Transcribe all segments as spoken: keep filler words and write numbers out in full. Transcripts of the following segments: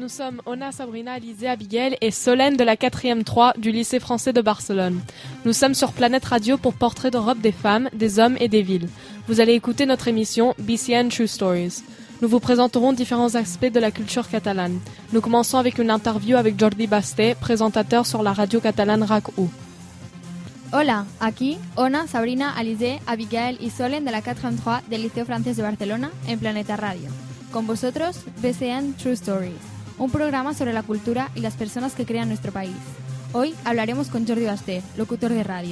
Nous sommes Ona, Sabrina, Alizé, Abigail et Solène de la quatrième trois du lycée français de Barcelone. Nous sommes sur Planète Radio pour Portrait d'Europe des femmes, des hommes et des villes. Vous allez écouter notre émission B C N True Stories. Nous vous présenterons différents aspects de la culture catalane. Nous commençons avec une interview avec Jordi Basté, présentateur sur la radio catalane R A C U. Hola, aquí Ona, Sabrina, Alizé, Abigail y Solen de la quatrième trois del Liceo Francés de Barcelona en Planeta Radio. Con vosotros, B C N True Stories, un programa sobre la cultura y las personas que crean nuestro país. Hoy hablaremos con Jordi Basté, locutor de radio.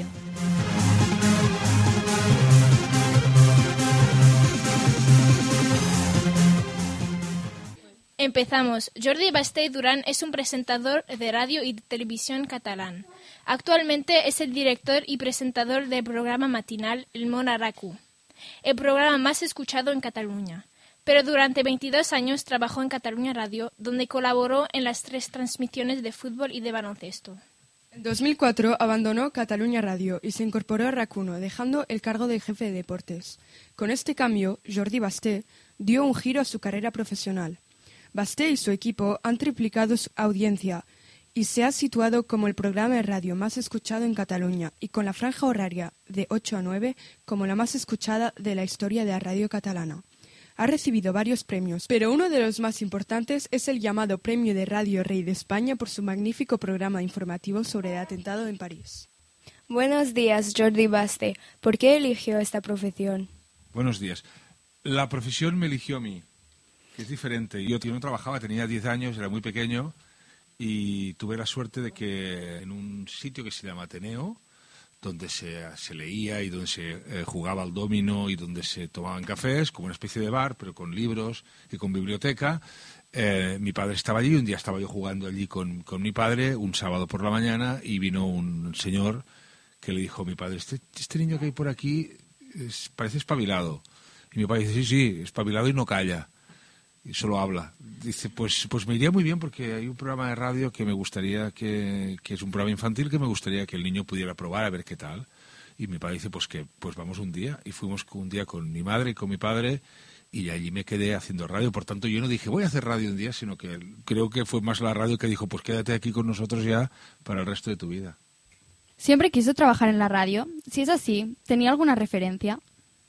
Empezamos. Jordi Basté Durán es un presentador de radio y televisión catalán. Actualmente es el director y presentador del programa matinal El Món a R A C U, el programa más escuchado en Cataluña. Pero durante veintidós años trabajó en Cataluña Radio, donde colaboró en las tres transmisiones de fútbol y de baloncesto. En dos mil cuatro abandonó Cataluña Radio y se incorporó a R A C uno, dejando el cargo de jefe de deportes. Con este cambio, Jordi Basté dio un giro a su carrera profesional. Basté y su equipo han triplicado su audiencia y se ha situado como el programa de radio más escuchado en Cataluña y con la franja horaria de ocho a nueve como la más escuchada de la historia de la radio catalana. Ha recibido varios premios, pero uno de los más importantes es el llamado Premio de Radio Rey de España por su magnífico programa informativo sobre el atentado en París. Buenos días, Jordi Basté. ¿Por qué eligió esta profesión? Buenos días. La profesión me eligió a mí, que es diferente. Yo no trabajaba, tenía diez años, era muy pequeño y tuve la suerte de que en un sitio que se llama Ateneo, donde se, se leía y donde se eh, jugaba al dominó y donde se tomaban cafés, como una especie de bar, pero con libros y con biblioteca. Eh, mi padre estaba allí, un día estaba yo jugando allí con, con mi padre, un sábado por la mañana, y vino un señor que le dijo a mi padre, este, este niño que hay por aquí es, parece espabilado. Y mi padre dice, sí, sí, espabilado y no calla. Y solo habla. Dice, pues pues me iría muy bien porque hay un programa de radio que me gustaría que, que es un programa infantil que me gustaría que el niño pudiera probar a ver qué tal. Y mi padre dice, pues que pues vamos un día. Y fuimos un día con mi madre y con mi padre y allí me quedé haciendo radio. Por tanto, yo no dije, voy a hacer radio un día, sino que creo que fue más la radio que dijo, pues quédate aquí con nosotros ya para el resto de tu vida. ¿Siempre quiso trabajar en la radio? Si es así, ¿tenía alguna referencia?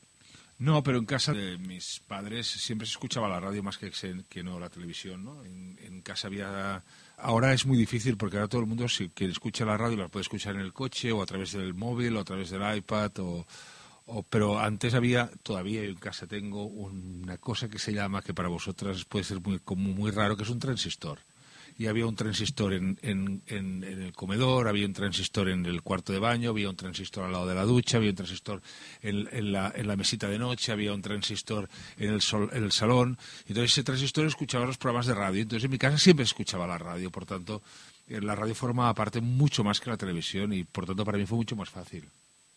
No, pero en casa de mis padres siempre se escuchaba la radio más que, que no la televisión, ¿no? En, en casa había... Ahora es muy difícil porque ahora todo el mundo si que escucha la radio la puede escuchar en el coche o a través del móvil o a través del iPad o... o pero antes había, todavía en casa tengo una cosa que se llama, que para vosotras puede ser muy, como muy raro, que es un transistor. Y había un transistor en, en, en, en el comedor, había un transistor en el cuarto de baño, había un transistor al lado de la ducha, había un transistor en, en, la, en la mesita de noche, había un transistor en el, sol, en el salón. Entonces ese transistor escuchaba los programas de radio. Entonces en mi casa siempre escuchaba la radio, por tanto la radio formaba parte mucho más que la televisión y por tanto para mí fue mucho más fácil.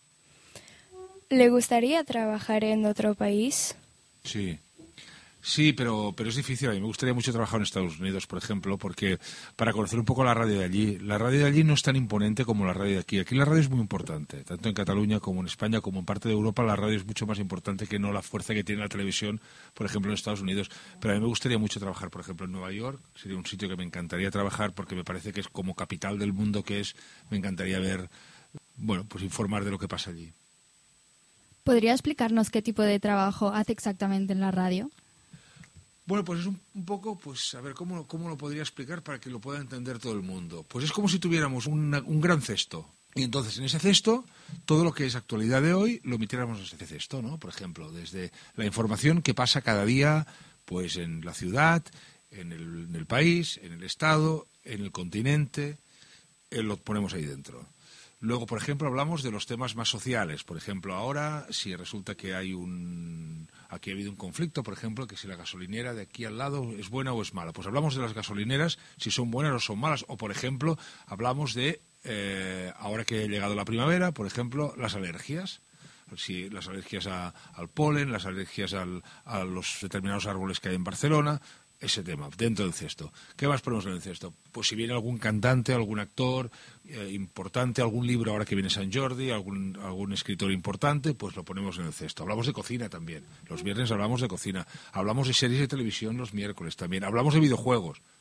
¿Le gustaría trabajar en otro país? Sí. Sí, pero, pero es difícil. A mí me gustaría mucho trabajar en Estados Unidos, por ejemplo, porque para conocer un poco la radio de allí, la radio de allí no es tan imponente como la radio de aquí. Aquí la radio es muy importante, tanto en Cataluña como en España, como en parte de Europa, la radio es mucho más importante que no la fuerza que tiene la televisión, por ejemplo, en Estados Unidos. Pero a mí me gustaría mucho trabajar, por ejemplo, en Nueva York. Sería un sitio que me encantaría trabajar porque me parece que es como capital del mundo que es. Me encantaría ver, bueno, pues informar de lo que pasa allí. ¿Podría explicarnos qué tipo de trabajo hace exactamente en la radio? Bueno, pues es un, un poco, pues a ver, ¿cómo, ¿cómo lo podría explicar para que lo pueda entender todo el mundo? Pues es como si tuviéramos una, un gran cesto. Y entonces en ese cesto, todo lo que es actualidad de hoy, lo metiéramos en ese cesto, ¿no? Por ejemplo, desde la información que pasa cada día, pues en la ciudad, en el, en el país, en el estado, en el continente, eh, lo ponemos ahí dentro. Luego, por ejemplo, hablamos de los temas más sociales. Por ejemplo, ahora, si resulta que hay un... Aquí ha habido un conflicto, por ejemplo, que si la gasolinera de aquí al lado es buena o es mala. Pues hablamos de las gasolineras, si son buenas o son malas. O, por ejemplo, hablamos de, eh, ahora que ha llegado la primavera, por ejemplo, las alergias. Si las alergias a, al polen, las alergias al, a los determinados árboles que hay en Barcelona... Ese tema, dentro del cesto. ¿Qué más ponemos en el cesto? Pues si viene algún cantante, algún actor eh, importante, algún libro ahora que viene Sant Jordi, algún, algún escritor importante, pues lo ponemos en el cesto. Hablamos de cocina también. Los viernes hablamos de cocina. Hablamos de series de televisión los miércoles también. Hablamos de videojuegos.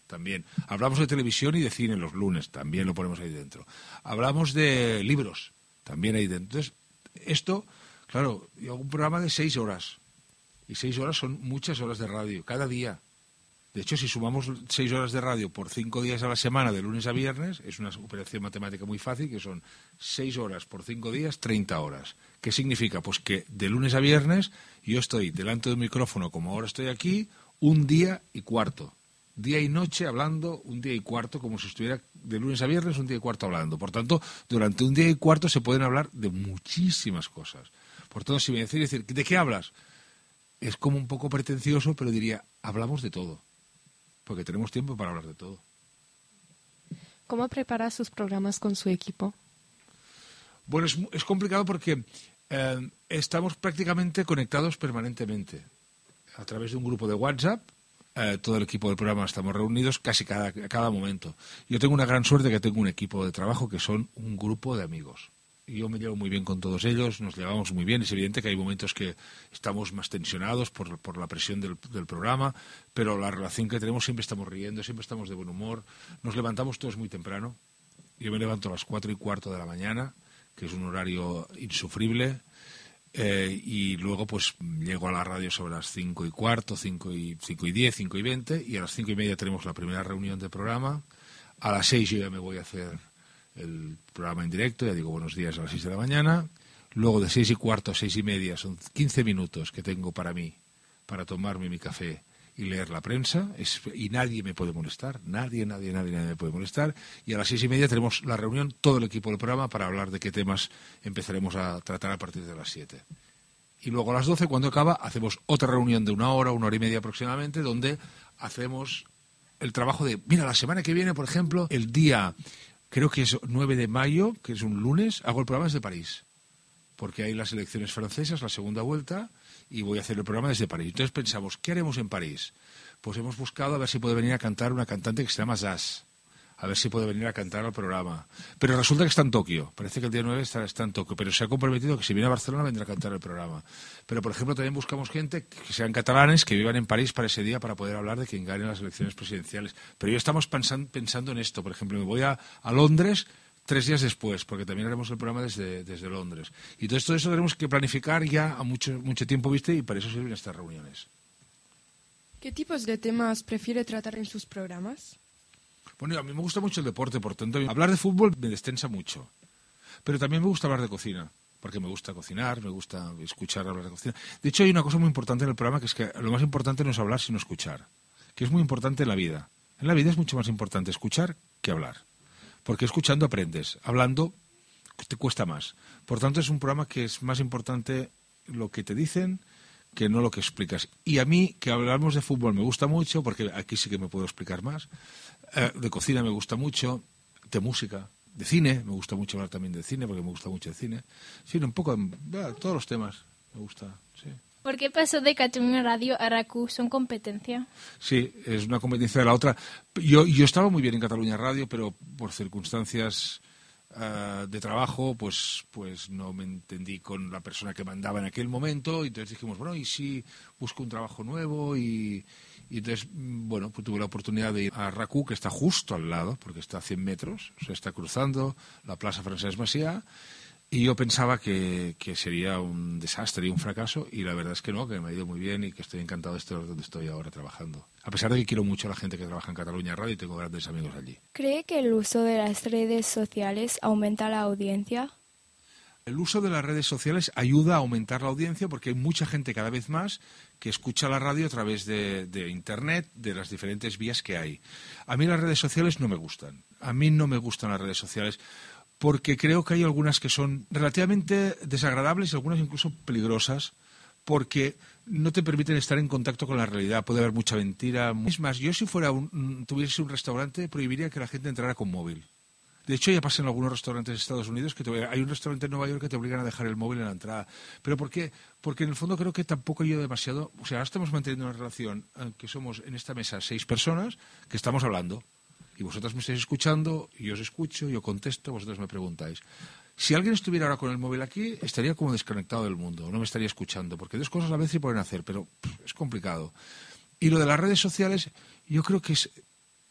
también. Hablamos de televisión y de cine los lunes, también lo ponemos ahí dentro. Hablamos de libros, también ahí dentro. Entonces, esto, claro, yo hago un programa de seis horas. Y seis horas son muchas horas de radio, cada día. De hecho, si sumamos seis horas de radio por cinco días a la semana, de lunes a viernes, es una operación matemática muy fácil, que son seis horas por cinco días, treinta horas. ¿Qué significa? Pues que de lunes a viernes yo estoy delante de un micrófono, como ahora estoy aquí, un día y cuarto. Día y noche hablando, un día y cuarto, como si estuviera de lunes a viernes, un día y cuarto hablando. Por tanto, durante un día y cuarto se pueden hablar de muchísimas cosas. Por tanto, si me decís, decir, ¿de qué hablas? Es como un poco pretencioso, pero diría, hablamos de todo. Porque tenemos tiempo para hablar de todo. ¿Cómo prepara sus programas con su equipo? Bueno, es, es complicado porque eh, estamos prácticamente conectados permanentemente. A través de un grupo de WhatsApp, eh, todo el equipo del programa estamos reunidos casi cada, cada momento. Yo tengo una gran suerte que tengo un equipo de trabajo que son un grupo de amigos. Yo me llevo muy bien con todos ellos, nos llevamos muy bien. Es evidente que hay momentos que estamos más tensionados por, por la presión del, del programa, pero la relación que tenemos, siempre estamos riendo, siempre estamos de buen humor. Nos levantamos todos muy temprano. Yo me levanto a las cuatro y cuarto de la mañana, que es un horario insufrible, eh, y luego pues llego a la radio sobre las cinco y cuarto, cinco y, cinco y diez, cinco y veinte, y a las cinco y media tenemos la primera reunión del programa. A las seis yo ya me voy a hacer el programa en directo, ya digo buenos días a las seis de la mañana. Luego de seis y cuarto a seis y media son quince minutos que tengo para mí, para tomarme mi café y leer la prensa, es, y nadie me puede molestar, nadie, nadie, nadie, nadie me puede molestar. Y a las seis y media tenemos la reunión, todo el equipo del programa, para hablar de qué temas empezaremos a tratar a partir de las siete. Y luego a las doce, cuando acaba, hacemos otra reunión de una hora, una hora y media aproximadamente, donde hacemos el trabajo de, mira, la semana que viene, por ejemplo, el día, creo que es nueve de mayo, que es un lunes, hago el programa desde París, porque hay las elecciones francesas, la segunda vuelta, y voy a hacer el programa desde París. Entonces pensamos, ¿qué haremos en París? Pues hemos buscado a ver si puede venir a cantar una cantante que se llama Zaz, a ver si puede venir a cantar al programa. Pero resulta que está en Tokio, parece que el día nueve está, está en Tokio, pero se ha comprometido que si viene a Barcelona vendrá a cantar el programa. Pero, por ejemplo, también buscamos gente que sean catalanes, que vivan en París para ese día, para poder hablar de quien gane las elecciones presidenciales. Pero yo estamos pensan, pensando en esto. Por ejemplo, me voy a, a Londres tres días después, porque también haremos el programa desde, desde Londres. Y todo esto, eso tenemos que planificar ya a mucho, mucho tiempo viste, y para eso sirven estas reuniones. ¿Qué tipos de temas prefiere tratar en sus programas? Bueno, a mí me gusta mucho el deporte, por tanto, hablar de fútbol me destensa mucho. Pero también me gusta hablar de cocina, porque me gusta cocinar, me gusta escuchar hablar de cocina. De hecho, hay una cosa muy importante en el programa, que es que lo más importante no es hablar, sino escuchar, que es muy importante en la vida. En la vida es mucho más importante escuchar que hablar, porque escuchando aprendes, hablando te cuesta más. Por tanto, es un programa que es más importante lo que te dicen que no lo que explicas. Y a mí, que hablamos de fútbol, me gusta mucho, porque aquí sí que me puedo explicar más. Eh, de cocina me gusta mucho, de música, de cine, me gusta mucho hablar también de cine, porque me gusta mucho el cine. Sí, un poco, eh, todos los temas me gusta, sí. ¿Por qué pasó de Catalunya Radio a RACU? ¿Son competencia? Sí, es una competencia de la otra. Yo, yo estaba muy bien en Catalunya Radio, pero por circunstancias uh, de trabajo, pues, pues no me entendí con la persona que mandaba en aquel momento. Y entonces dijimos, bueno, ¿y si busco un trabajo nuevo? Y, y entonces, bueno, pues tuve la oportunidad de ir a RACU, que está justo al lado, porque está a cien metros, o sea, está cruzando la Plaza Francesc Macià. Y yo pensaba que, que sería un desastre y un fracaso, y la verdad es que no, que me ha ido muy bien y que estoy encantado de estar donde estoy ahora trabajando. A pesar de que quiero mucho a la gente que trabaja en Catalunya Radio y tengo grandes amigos allí. ¿Cree que el uso de las redes sociales aumenta la audiencia? El uso de las redes sociales ayuda a aumentar la audiencia, porque hay mucha gente cada vez más que escucha la radio a través de, de Internet, de las diferentes vías que hay. A mí las redes sociales no me gustan. A mí no me gustan las redes sociales, porque creo que hay algunas que son relativamente desagradables y algunas incluso peligrosas, porque no te permiten estar en contacto con la realidad. Puede haber mucha mentira. Es más, yo si fuera un, tuviese un restaurante, prohibiría que la gente entrara con móvil. De hecho, ya pasa en algunos restaurantes de Estados Unidos, que te, hay un restaurante en Nueva York que te obligan a dejar el móvil en la entrada. ¿Pero por qué? Porque en el fondo creo que tampoco yo demasiado... O sea, ahora estamos manteniendo una relación en que somos en esta mesa seis personas que estamos hablando. Y vosotras me estáis escuchando, y yo os escucho, yo contesto, vosotros me preguntáis. Si alguien estuviera ahora con el móvil aquí, estaría como desconectado del mundo, no me estaría escuchando, porque dos cosas a la vez se pueden hacer, pero pff, es complicado. Y lo de las redes sociales, yo creo que es,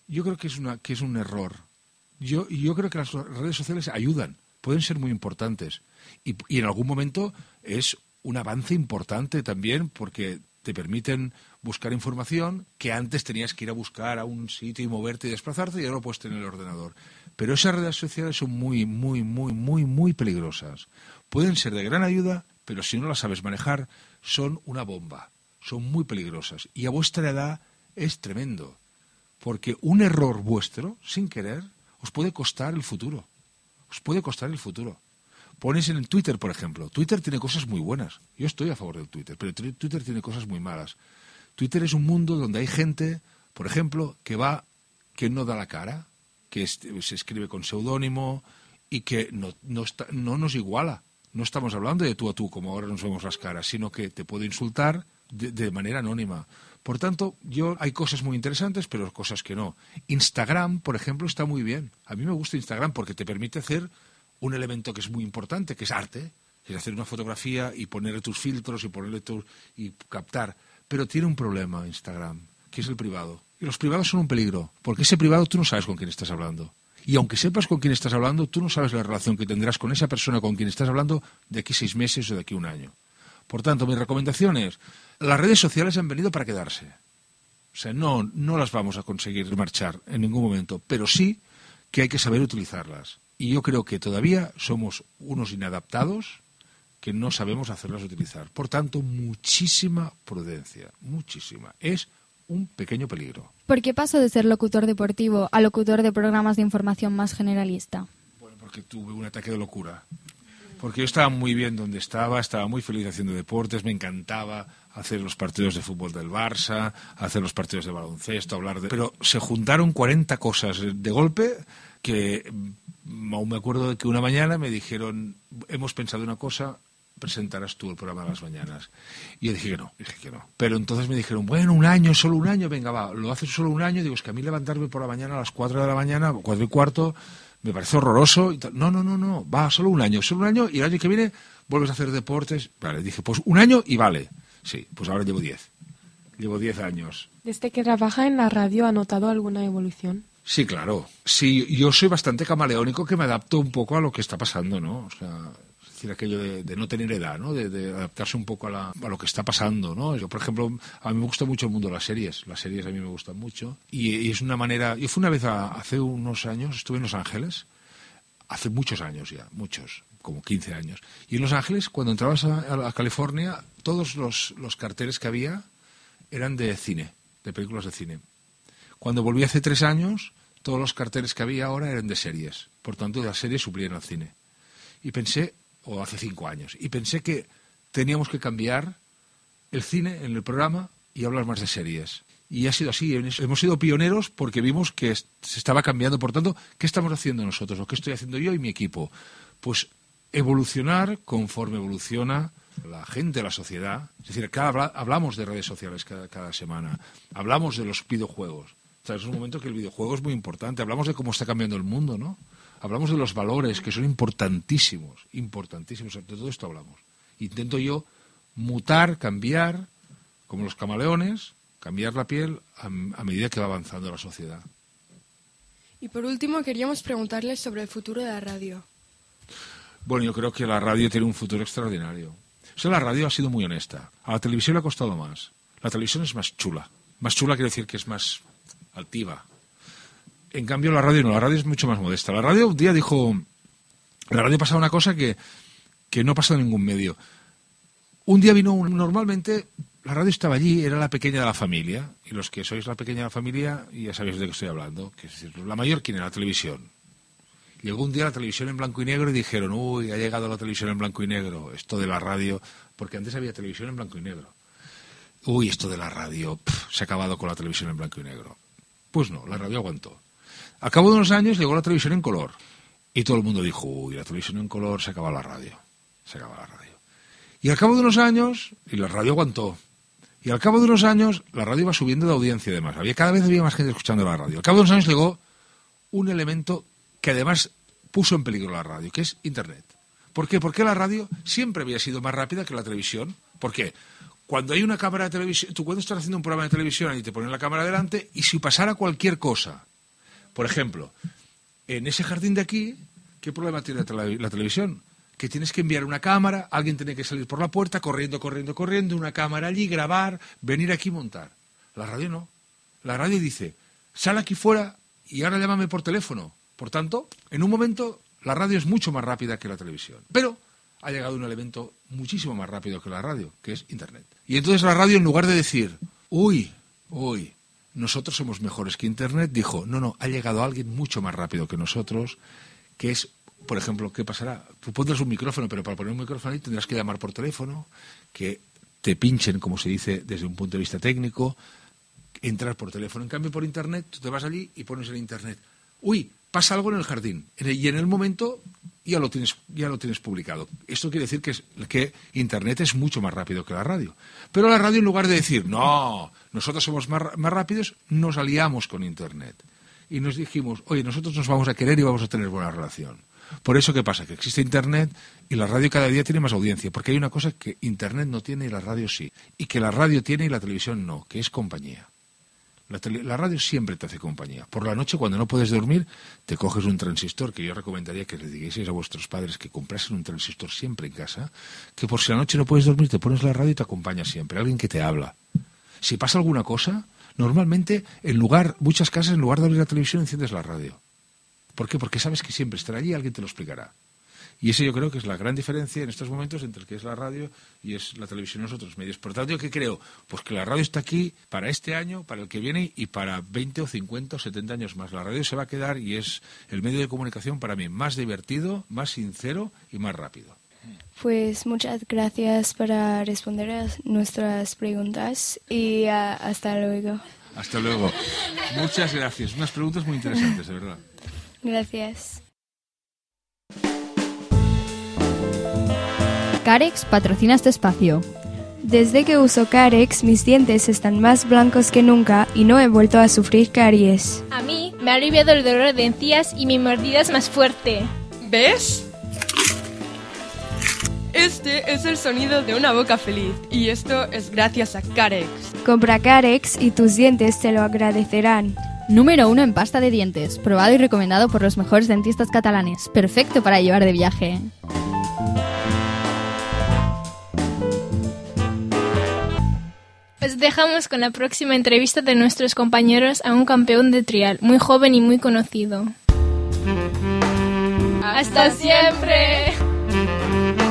yo creo que es, una, que es un error. Yo, yo creo que las redes sociales ayudan, pueden ser muy importantes. Y, y en algún momento es un avance importante también porque te permiten buscar información que antes tenías que ir a buscar a un sitio y moverte y desplazarte y ahora lo puedes tener en el ordenador. Pero esas redes sociales son muy, muy, muy, muy, muy peligrosas. Pueden ser de gran ayuda, pero si no las sabes manejar, son una bomba. Son muy peligrosas. Y a vuestra edad es tremendo. Porque un error vuestro, sin querer, os puede costar el futuro. Os puede costar el futuro. Pones en Twitter, por ejemplo. Twitter tiene cosas muy buenas. Yo estoy a favor del Twitter, pero Twitter tiene cosas muy malas. Twitter es un mundo donde hay gente, por ejemplo, que va, que no da la cara, que es, se escribe con seudónimo y que no, no, está, no nos iguala. No estamos hablando de tú a tú, como ahora nos vemos las caras, sino que te puede insultar de, de manera anónima. Por tanto, yo hay cosas muy interesantes, pero cosas que no. Instagram, por ejemplo, está muy bien. A mí me gusta Instagram porque te permite hacer un elemento que es muy importante, que es arte, que es hacer una fotografía y ponerle tus filtros y ponerle tus, y captar. Pero tiene un problema Instagram, que es el privado. Y los privados son un peligro, porque ese privado tú no sabes con quién estás hablando. Y aunque sepas con quién estás hablando, tú no sabes la relación que tendrás con esa persona con quien estás hablando de aquí seis meses o de aquí un año. Por tanto, mi recomendación es, las redes sociales han venido para quedarse. O sea, no, no las vamos a conseguir marchar en ningún momento, pero sí que hay que saber utilizarlas. Y yo creo que todavía somos unos inadaptados que no sabemos hacerlas utilizar. Por tanto, muchísima prudencia, muchísima. Es un pequeño peligro. ¿Por qué pasó de ser locutor deportivo a locutor de programas de información más generalista? Bueno, porque tuve un ataque de locura. Porque yo estaba muy bien donde estaba, estaba muy feliz haciendo deportes, me encantaba hacer los partidos de fútbol del Barça, hacer los partidos de baloncesto, hablar de... Pero se juntaron cuarenta cosas de golpe que aún me acuerdo de que una mañana me dijeron, hemos pensado una cosa, presentarás tú el programa de las mañanas. Y yo dije que no, dije que no. Pero entonces me dijeron, bueno, un año, solo un año, venga, va, lo haces solo un año. Digo, es que a mí levantarme por la mañana a las cuatro de la mañana, cuatro y cuarto, me parece horroroso. Y tal. No, no, no, no, va, solo un año, solo un año, y el año que viene vuelves a hacer deportes. Vale, dije, pues un año y vale. Sí, pues ahora llevo diez. Llevo diez años. ¿Desde que trabaja en la radio ha notado alguna evolución? Sí, claro. Sí, yo soy bastante camaleónico, que me adapto un poco a lo que está pasando, ¿no? O sea, es decir, aquello de, de no tener edad, ¿no? De, de adaptarse un poco a, la, a lo que está pasando, ¿no? Yo, por ejemplo, a mí me gusta mucho el mundo de las series. Las series a mí me gustan mucho. Y, y es una manera... Yo fui una vez, a, hace unos años, estuve en Los Ángeles, hace muchos años ya, muchos, como quince años. Y en Los Ángeles, cuando entrabas a, a California, todos los, los carteles que había eran de cine, de películas de cine. Cuando volví hace tres años, todos los carteles que había ahora eran de series. Por tanto, las series suplían al cine. Y pensé, o hace cinco años, y pensé que teníamos que cambiar el cine en el programa y hablar más de series. Y ha sido así. Hemos sido pioneros porque vimos que se estaba cambiando. Por tanto, ¿qué estamos haciendo nosotros? ¿O qué estoy haciendo yo y mi equipo? Pues evolucionar conforme evoluciona la gente, la sociedad. Es decir, cada, hablamos de redes sociales cada, cada semana. Hablamos de los videojuegos. O sea, es un momento que el videojuego es muy importante. Hablamos de cómo está cambiando el mundo, ¿no? Hablamos de los valores, que son importantísimos, importantísimos. De todo esto hablamos. Intento yo mutar, cambiar, como los camaleones, cambiar la piel a, a medida que va avanzando la sociedad. Y por último, queríamos preguntarles sobre el futuro de la radio. Bueno, yo creo que la radio tiene un futuro extraordinario. O sea, la radio ha sido muy honesta. A la televisión le ha costado más. La televisión es más chula. Más chula quiere decir que es más altiva. En cambio, la radio no. La radio es mucho más modesta. La radio un día dijo... La radio pasaba una cosa que, que no pasa en ningún medio. Un día vino... Un, normalmente, la radio estaba allí, era la pequeña de la familia. Y los que sois la pequeña de la familia, ya sabéis de qué estoy hablando. Que es decir, la mayor, ¿quién era? La televisión. Llegó un día la televisión en blanco y negro y dijeron, uy, ha llegado la televisión en blanco y negro. Esto de la radio... Porque antes había televisión en blanco y negro. Uy, esto de la radio... Pff, se ha acabado con la televisión en blanco y negro. Pues no, la radio aguantó. Al cabo de unos años llegó la televisión en color. Y todo el mundo dijo, uy, la televisión en color, se acaba la radio. Se acaba la radio. Y al cabo de unos años, y la radio aguantó. Y al cabo de unos años, la radio iba subiendo de audiencia y demás. Había, cada vez había más gente escuchando la radio. Al cabo de unos años llegó un elemento que además puso en peligro la radio, que es Internet. ¿Por qué? Porque la radio siempre había sido más rápida que la televisión. ¿Por qué? Cuando hay una cámara de televisión, tú puedes estar haciendo un programa de televisión y te ponen la cámara delante, y si pasara cualquier cosa Por ejemplo, en ese jardín de aquí, ¿qué problema tiene la, tele- la televisión? Que tienes que enviar una cámara, alguien tiene que salir por la puerta, corriendo, corriendo, corriendo, una cámara allí, grabar, venir aquí y montar. La radio no. La radio dice, sal aquí fuera y ahora llámame por teléfono. Por tanto, en un momento, la radio es mucho más rápida que la televisión. Pero ha llegado un elemento muchísimo más rápido que la radio, que es Internet. Y entonces la radio, en lugar de decir, uy, uy, nosotros somos mejores que Internet, dijo, no, no, ha llegado alguien mucho más rápido que nosotros, que es, por ejemplo, ¿qué pasará? Tú pondrás un micrófono, pero para poner un micrófono ahí tendrás que llamar por teléfono, que te pinchen, como se dice desde un punto de vista técnico, entrar por teléfono. En cambio, por Internet, tú te vas allí y pones en Internet, uy, pasa algo en el jardín, y en el momento ya lo tienes, ya lo tienes publicado. Esto quiere decir que, es, que Internet es mucho más rápido que la radio. Pero la radio, en lugar de decir, no, nosotros somos más, más rápidos, nos aliamos con Internet. Y nos dijimos, oye, nosotros nos vamos a querer y vamos a tener buena relación. Por eso, ¿qué pasa? Que existe Internet y la radio cada día tiene más audiencia, porque hay una cosa que Internet no tiene y la radio sí, y que la radio tiene y la televisión no, que es compañía. La, tele, la radio siempre te hace compañía. Por la noche, cuando no puedes dormir, te coges un transistor, que yo recomendaría que le digáis a vuestros padres que comprasen un transistor siempre en casa, que por si la noche no puedes dormir, te pones la radio y te acompaña siempre, alguien que te habla. Si pasa alguna cosa, normalmente, en lugar, muchas casas, en lugar de abrir la televisión, enciendes la radio. ¿Por qué? Porque sabes que siempre estará allí y alguien te lo explicará. Y ese yo creo que es la gran diferencia en estos momentos entre el que es la radio y es la televisión y los otros medios. Por tanto, ¿qué creo? Pues que la radio está aquí para este año, para el que viene y para veinte o cincuenta o setenta años más. La radio se va a quedar y es el medio de comunicación para mí más divertido, más sincero y más rápido. Pues muchas gracias para responder a nuestras preguntas y uh, hasta luego. Hasta luego. Muchas gracias. Unas preguntas muy interesantes, de verdad. Gracias. Carex patrocina este espacio. Desde que uso Carex, mis dientes están más blancos que nunca y no he vuelto a sufrir caries. A mí me ha aliviado el dolor de encías y mi mordida es más fuerte. ¿Ves? Este es el sonido de una boca feliz y esto es gracias a Carex. Compra Carex y tus dientes te lo agradecerán. Número uno en pasta de dientes, probado y recomendado por los mejores dentistas catalanes. Perfecto para llevar de viaje. Os dejamos con la próxima entrevista de nuestros compañeros a un campeón de trial, muy joven y muy conocido. ¡Hasta siempre!